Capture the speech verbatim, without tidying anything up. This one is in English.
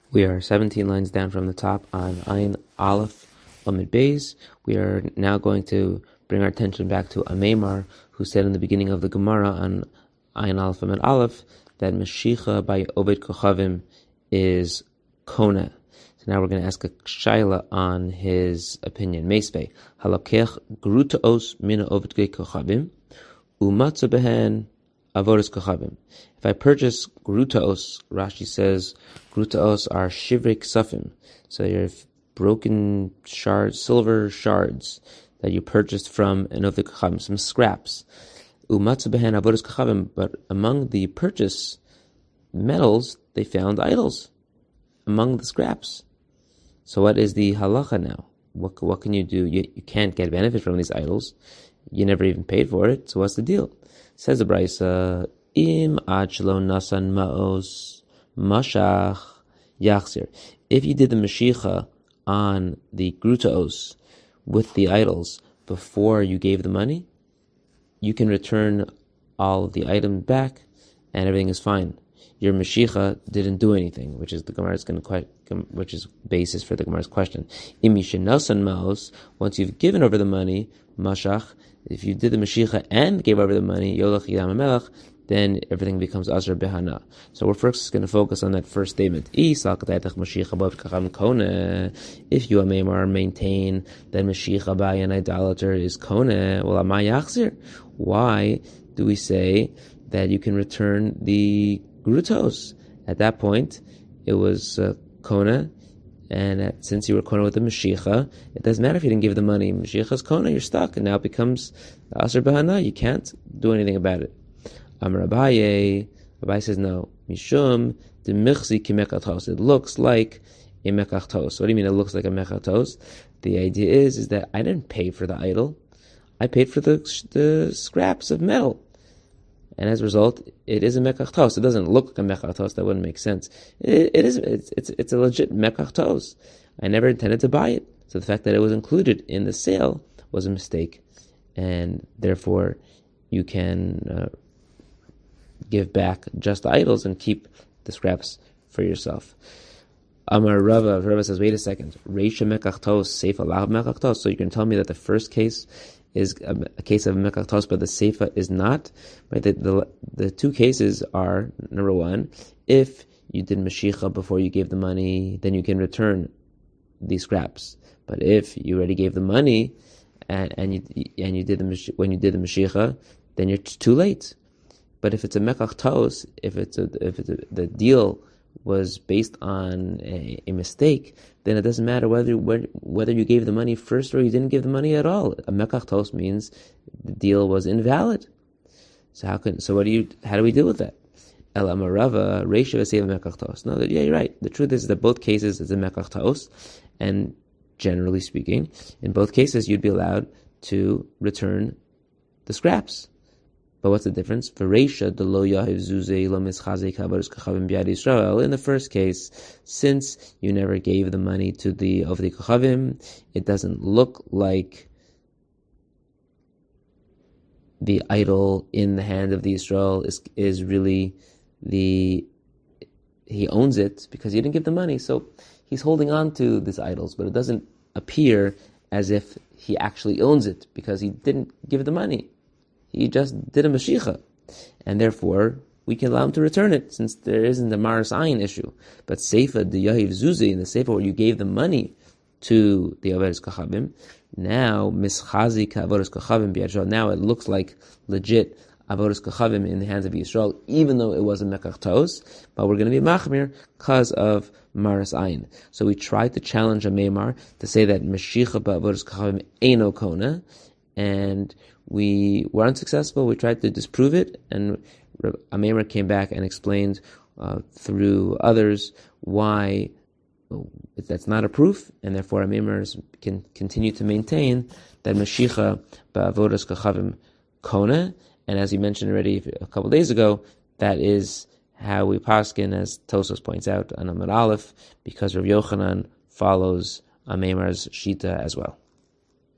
We are seventeen lines down from the top on Ayin Aleph Amid Beis. We are now going to bring our attention back to Amemar, who said in the beginning of the Gemara on Ayin Aleph Amid Aleph that Meshicha by Oved Kochavim is Kona. So now we're going to ask a Shaila on his opinion. Meisvei halakech grutaos mina Oved Kochavim umatza behen avodas kochavim. If I purchase grutaos, Rashi says grutaos are shivrei ksafim, so you're broken shards, silver shards that you purchased from an of the kochavim, some scraps. Umatzu behen avodas kochavim, but among the purchase metals, they found idols among the scraps. So what is the halacha now? What what can you do? You, you can't get benefit from these idols. You never even paid for it. So what's the deal? Says the Brisa, Im achlo nasan maos mashach yachzir. If you did the Mashicha on the grutaos with the idols before you gave the money, you can return all of the items back and everything is fine. Your Mashicha didn't do anything, which is the Gemara's going to which is basis for the Gemara's question. Im nasan maos, once you've given over the money, mashach, if you did the Mashicha and gave over the money, Yolach Yidam HaMelech, then everything becomes Azar Behana. So we're first going to focus on that first statement. If you, a Meimar, maintain that Mashicha by an idolater is Kone, well, Amay Yachzir. Why do we say that you can return the grutos? At that point, it was uh, Kone, and uh, since you were Kona with the Mashicha, it doesn't matter if you didn't give the money. Mashicha's Kona, you're stuck, and now it becomes Asr Bahana. You can't do anything about it. Amar Abaye, Abaye says no. Mishum de Michzi ki mekatos. It looks like a mekatos. What do you mean it looks like a mekatos? The idea is, is that I didn't pay for the idol. I paid for the the scraps of metal. And as a result, it is a mekachtos. It doesn't look like a mekachtos. That wouldn't make sense. It, it is. It's, it's it's a legit mekachtos. I never intended to buy it. So the fact that it was included in the sale was a mistake, and therefore you can uh, give back just the idols and keep the scraps for yourself. Amar Rava. Rava says, wait a second. Reisha mekachtos, seif alav mekachtos. So you can tell me that the first case is a, a case of mekachtos, but the seifa is not. Right? The, the the two cases are, number one, if you did Mashicha before you gave the money, then you can return these scraps. But if you already gave the money and, and you and you did the when you did the Mashicha, then you're too late. But if it's a mekachtos, if it's a if it's a, the deal was based on a, a mistake, then it doesn't matter whether whether you gave the money first or you didn't give the money at all. A mekachtos means the deal was invalid. So how can so what do you how do we deal with that? El amarava reisha v'seiv mekachtos. No, yeah, you're right. The truth is that both cases is a mekachtos, and generally speaking, in both cases you'd be allowed to return the scraps. But what's the difference? In the first case, since you never gave the money to the of the Kochavim, it doesn't look like the idol in the hand of the Yisrael is is really the he owns it because he didn't give the money. So he's holding on to these idols, but it doesn't appear as if he actually owns it because he didn't give the money. He just did a Mashicha, and therefore we can allow him to return it since there isn't a Maras Ayin issue. But Seifa, the Yahiv Zuzi, in the Seifa where you gave the money to the Avodas Kochavim, now Mischazi ka Avodas Kochavim b'Yisrael. Now it looks like legit Avodas Kochavim in the hands of Yisrael, even though it was a Mekachtos. But we're going to be Machmir because of Maras Ayin. So we tried to challenge a Meimar to say that Mashicha ba'Avodas Kochavim eino Kona, and we were unsuccessful. We tried to disprove it, and Amemar came back and explained uh, through others why that's not a proof, and therefore Amemar can continue to maintain that Mashicha ba'avodas kochavim kona, and as you mentioned already a couple of days ago, that is how we paskin, as Tosos points out on Amar Aleph, because Rav Yochanan follows Amemar's shita as well.